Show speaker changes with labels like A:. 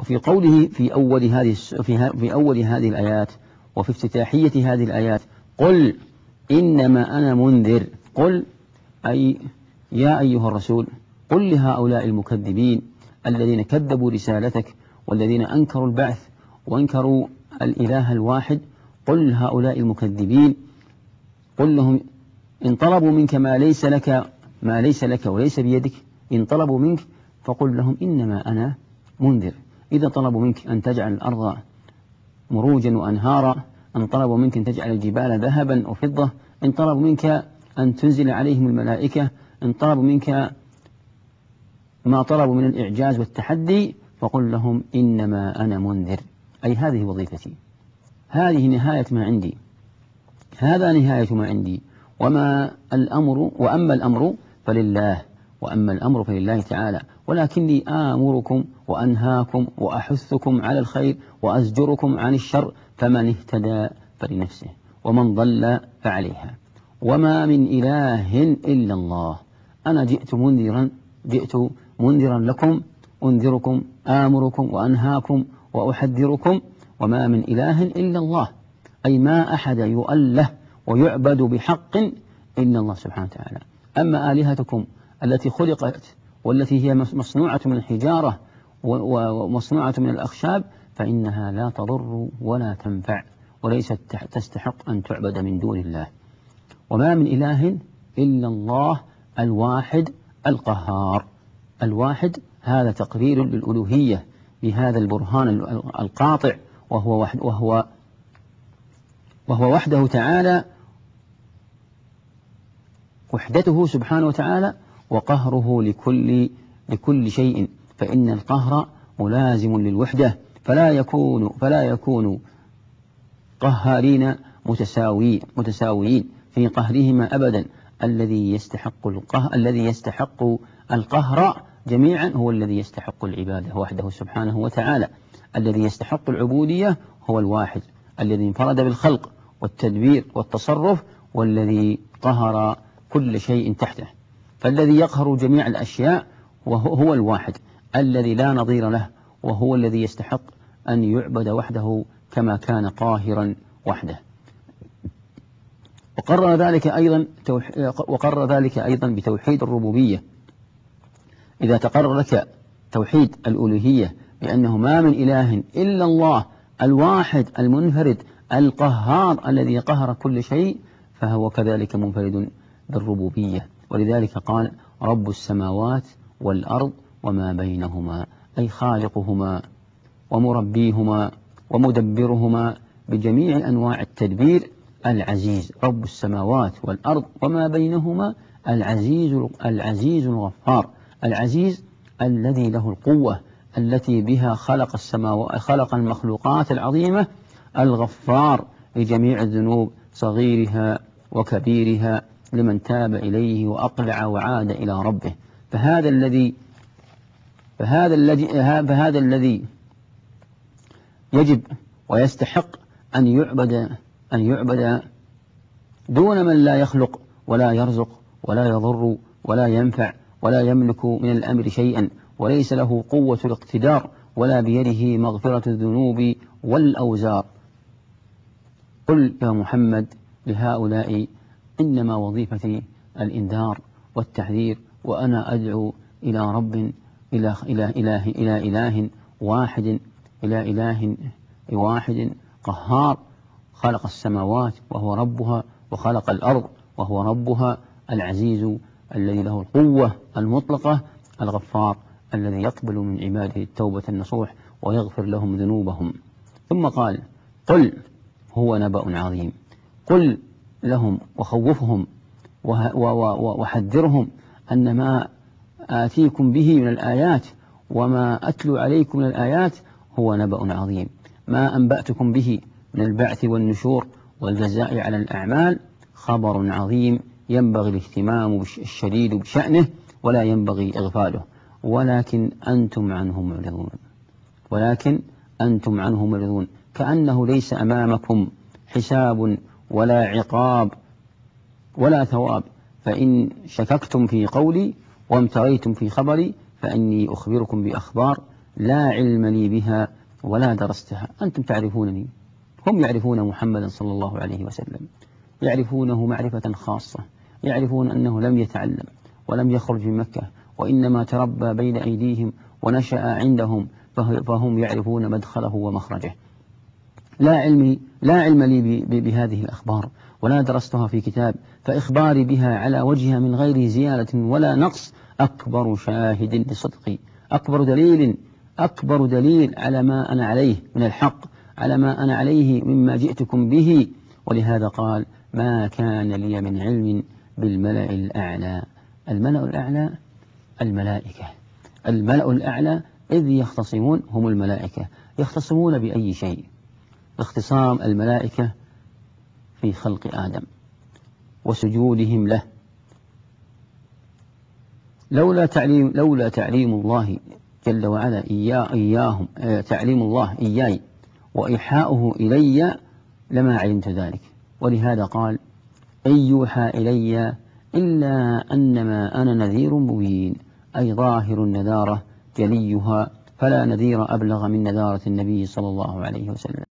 A: وفي قوله في أول هذه الآيات وفي افتتاحية هذه الآيات قل إنما أنا منذر، قل أي يا أيها الرسول قل لهؤلاء المكذبين الذين كذبوا رسالتك والذين أنكروا البعث وأنكروا الإله الواحد، قل لهؤلاء المكذبين قل لهم إن طلبوا منك ما ليس لك وليس بيدك، إن طلبوا منك فقل لهم إنما أنا منذر. إذا طلبوا منك أن تجعل الأرض مروجا وأنهارا، أن طلبوا منك أن تجعل الجبال ذهبا وفضة، إن طلبوا منك أن تنزل عليهم الملائكة، إن طلبوا منك ما طلبوا من الإعجاز والتحدي، فقل لهم إنما أنا منذر، أي هذه وظيفتي، هذه نهاية ما عندي، هذا نهاية ما عندي. وأما الأمر فلله تعالى، ولكني آمركم وأنهاكم وأحثكم على الخير وأزجركم عن الشر، فمن اهتدى فلنفسه ومن ضل فعليها، وما من إله إلا الله. أنا جئت منذرا لكم، أنذركم آمركم وأنهاكم وأحذركم، وما من إله إلا الله، أي ما أحد يؤله ويعبد بحق إلا الله سبحانه وتعالى. أما آلهتكم التي خلقت والتي هي مصنوعة من الحجارة ومصنوعة من الأخشاب فإنها لا تضر ولا تنفع وليست تستحق أن تعبد من دون الله. وما من إله إلا الله الواحد القهار. الواحد هذا تقرير للألوهية بهذا البرهان القاطع، وهو وحده تعالى، وحدته سبحانه وتعالى وقهره لكل شيء، فإن القهر ملازم للوحدة، فلا يكون قهارين متساويين في قهرهما أبدا. الذي يستحق القهر جميعا هو الذي يستحق العبادة وحده سبحانه وتعالى. الذي يستحق العبودية هو الواحد الذي انفرد بالخلق والتدبير والتصرف، والذي قهر كل شيء تحته. فالذي يقهر جميع الأشياء هو الواحد الذي لا نظير له، وهو الذي يستحق أن يعبد وحده كما كان قاهرا وحده. وقرر ذلك أيضا بتوحيد الربوبية. إذا تقرر لك توحيد الألوهية بأنه ما من إله إلا الله الواحد المنفرد القهار الذي قهر كل شيء، فهو كذلك منفرد بالربوبية. ولذلك قال رب السماوات والأرض وما بينهما، أي خالقهما ومربيهما ومدبرهما بجميع أنواع التدبير. العزيز رب السماوات والأرض وما بينهما، العزيز الغفار، العزيز الذي له القوة التي بها خلق المخلوقات العظيمة، الغفار لجميع الذنوب صغيرها وكبيرها لمن تاب إليه وأقلع وعاد إلى ربه. فهذا الذي يجب ويستحق أن يعبد دون من لا يخلق ولا يرزق ولا يضر ولا ينفع ولا يملك من الأمر شيئا، وليس له قوة الاقتدار ولا بيده مغفرة الذنوب والأوزار. قل يا محمد لهؤلاء إنما وظيفتي الإنذار والتحذير، وأنا أدعو إلى رب إلى إله واحد قهار، خلق السماوات وهو ربها، وخلق الأرض وهو ربها، العزيز الذي له القوة المطلقة، الغفار الذي يقبل من عباده التوبة النصوح ويغفر لهم ذنوبهم. ثم قال قل هو نبأ عظيم. قل لهم وخوفهم وحذرهم أن ما آتيكم به من الآيات وما أتلو عليكم من الآيات هو نبأ عظيم. ما أنبأتكم به من البعث والنشور والجزاء على الأعمال خبر عظيم ينبغي الاهتمام الشديد بشأنه ولا ينبغي إغفاله، ولكن أنتم عنه معرضون، كأنه ليس أمامكم حساب ولا عقاب ولا ثواب. فإن شككتم في قولي وامتريتم في خبري فإني أخبركم بأخبار لا علم لي بها ولا درستها. أنتم تعرفونني، هم يعرفون محمدا صلى الله عليه وسلم، يعرفونه معرفة خاصة، يعرفون أنه لم يتعلم ولم يخرج من مكة، وإنما تربى بين أيديهم ونشأ عندهم، فهم يعرفون مدخله ومخرجه. لا علم لي بهذه الأخبار ولا درستها في كتاب، فإخباري بها على وجهها من غير زيادة ولا نقص أكبر شاهد لصدقي، أكبر دليل على ما أنا عليه من الحق، على ما أنا عليه مما جئتكم به. ولهذا قال: ما كان لي من علم بالملأ الأعلى. الملأ الأعلى الملائكة، الملأ الأعلى إذ يختصمون هم الملائكة. يختصمون بأي شيء؟ اختصام الملائكة في خلق آدم وسجودهم له. لولا تعليم الله جل وعلا إياهم، تعليم الله إياي وإيحاؤه إلي لما علمت ذلك. ولهذا قال: إن يوحى إلي إلا أنما أنا نذير مبين، أي ظاهر النذارة جليها، فلا نذير أبلغ من نذارة النبي صلى الله عليه وسلم.